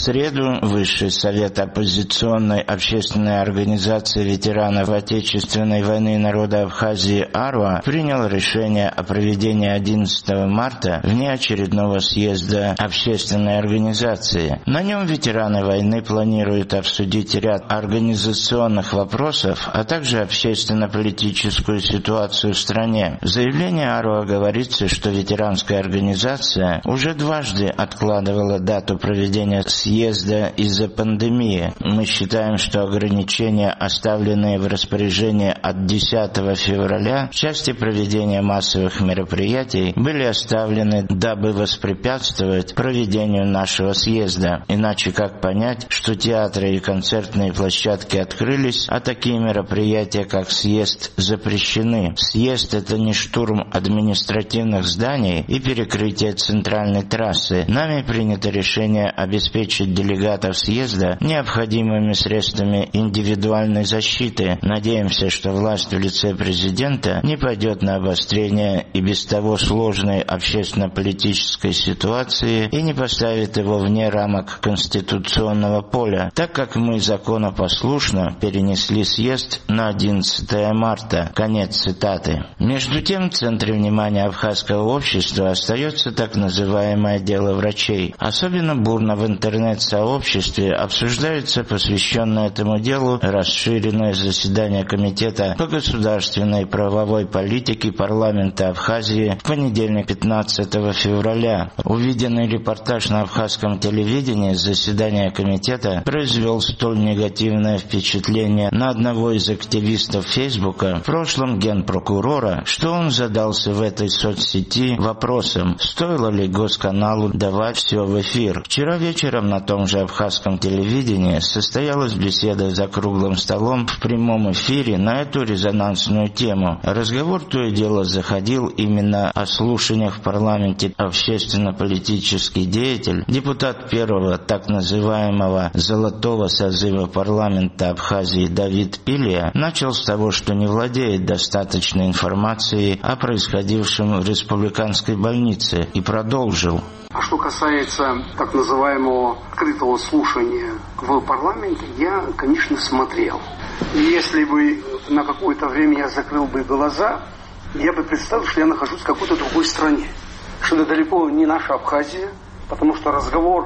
среду Высший совет оппозиционной общественной организации ветеранов Отечественной войны народа Абхазии АРОА принял решение о проведении 11 марта внеочередного съезда общественной организации. На нем ветераны войны планируют обсудить ряд организационных вопросов, а также общественно-политическую ситуацию в стране. В заявлении АРОА говорится, что ветеранская организация уже дважды откладывала дату проведения съезда из-за пандемии. Мы считаем, что ограничения, оставленные в распоряжении от 10 февраля в части проведения массовых мероприятий, были оставлены, дабы воспрепятствовать проведению нашего съезда. Иначе как понять, что театры и концертные площадки открылись, а такие мероприятия, как съезд, запрещены? Съезд — это не штурм административных зданий и перекрытие центральной трассы. Нами принято решение обеспечить делегатов съезда необходимыми средствами индивидуальной защиты. Надеемся, что власть в лице президента не пойдет на обострение и без того сложной общественно-политической ситуации и не поставит его вне рамок конституционного поля, так как мы законопослушно перенесли съезд на 11 марта. Конец цитаты. Между тем, в центре внимания абхазского общества остается так называемое дело врачей. Особенно бурно в интернет-сообществе обсуждается посвященное этому делу расширенное заседание Комитета по государственной и правовой политике парламента Абхазии в понедельник 15 февраля. Увиденный репортаж на абхазском телевидении заседания комитета произвел столь негативное впечатление на одного из активистов Фейсбука, в прошлом генпрокурора, что он задался в этой соцсети вопросом, стоило ли госканалу давать все в эфир. Вчера вечером на том же абхазском телевидении состоялась беседа за круглым столом в прямом эфире на эту резонансную тему. Разговор то и дело заходил именно о слушаниях в парламенте. Общественно-политический деятель, депутат первого так называемого «золотого созыва парламента Абхазии» Давид Пилия начал с того, что не владеет достаточной информацией о происходившем в республиканской больнице, и продолжил. А что касается так называемого открытого слушания в парламенте, я, конечно, смотрел. И если бы на какое-то время я закрыл бы глаза, я бы представил, что я нахожусь в какой-то другой стране. Что это далеко не наша Абхазия, потому что разговор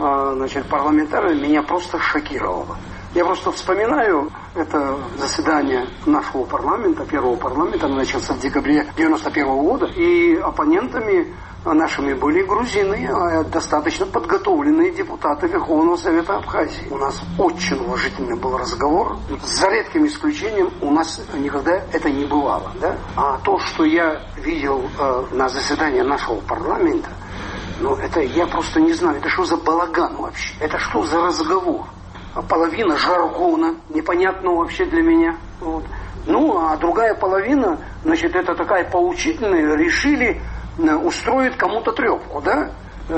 парламентарий меня просто шокировал. Я просто вспоминаю это заседание нашего парламента, первого парламента, оно начался в декабре 1991 года, и оппонентами нашими были грузины, достаточно подготовленные депутаты Верховного Совета Абхазии. У нас очень уважительный был разговор. За редким исключением у нас никогда это не бывало. Да? А то, что я видел на заседании нашего парламента, это я просто не знаю, это что за балаган вообще? Это что за разговор? Половина жаргона, непонятного вообще для меня. Вот. А другая половина, это такая поучительная, решили устроить кому-то трепку, да?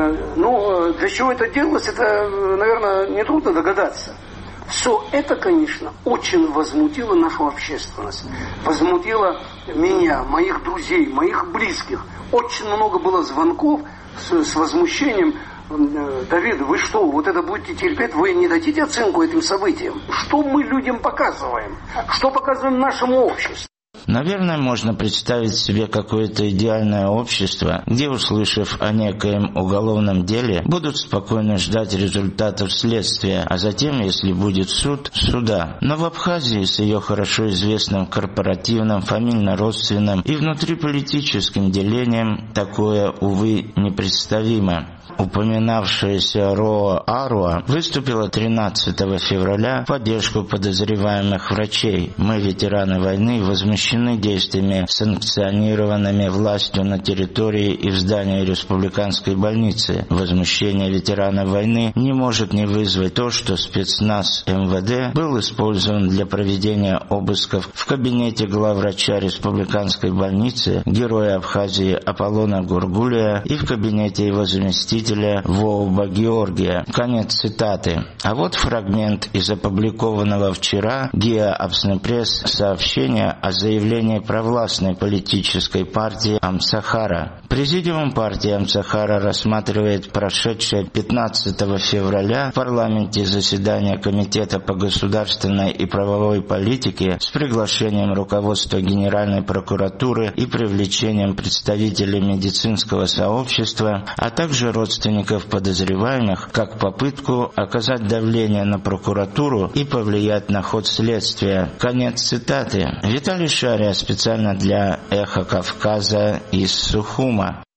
Для чего это делалось, это, наверное, нетрудно догадаться. Все это, конечно, очень возмутило нашу общественность. Возмутило меня, моих друзей, моих близких. Очень много было звонков с возмущением. Давид, вы что, вот это будете терпеть? Вы не дадите оценку этим событиям? Что мы людям показываем? Что показываем нашему обществу? Наверное, можно представить себе какое-то идеальное общество, где, услышав о некоем уголовном деле, будут спокойно ждать результатов следствия, а затем, если будет суд, суда. Но в Абхазии с ее хорошо известным корпоративным, фамильно-родственным и внутриполитическим делением такое, увы, непредставимо. Упоминавшаяся РОА АРОА выступила 13 февраля в поддержку подозреваемых врачей. Мы, ветераны войны, возмущены действиями, санкционированными властью на территории и в здании республиканской больницы. Возмущение ветеранов войны не может не вызвать то, что спецназ МВД был использован для проведения обысков в кабинете главврача республиканской больницы, героя Абхазии Аполлона Гургулия, и в кабинете его заместителя заместителя Воуба Георгия. Конец цитаты. А вот фрагмент из опубликованного вчера ГИА Апснепресс сообщения о заявлении провластной политической партии Амсахара. Президиум партии Амсахара рассматривает прошедшее 15 февраля в парламенте заседание Комитета по государственной и правовой политике с приглашением руководства Генеральной прокуратуры и привлечением представителей медицинского сообщества, а также родственников подозреваемых, как попытку оказать давление на прокуратуру и повлиять на ход следствия. Конец цитаты. Виталий Шария специально для «Эхо Кавказа» из Сухума.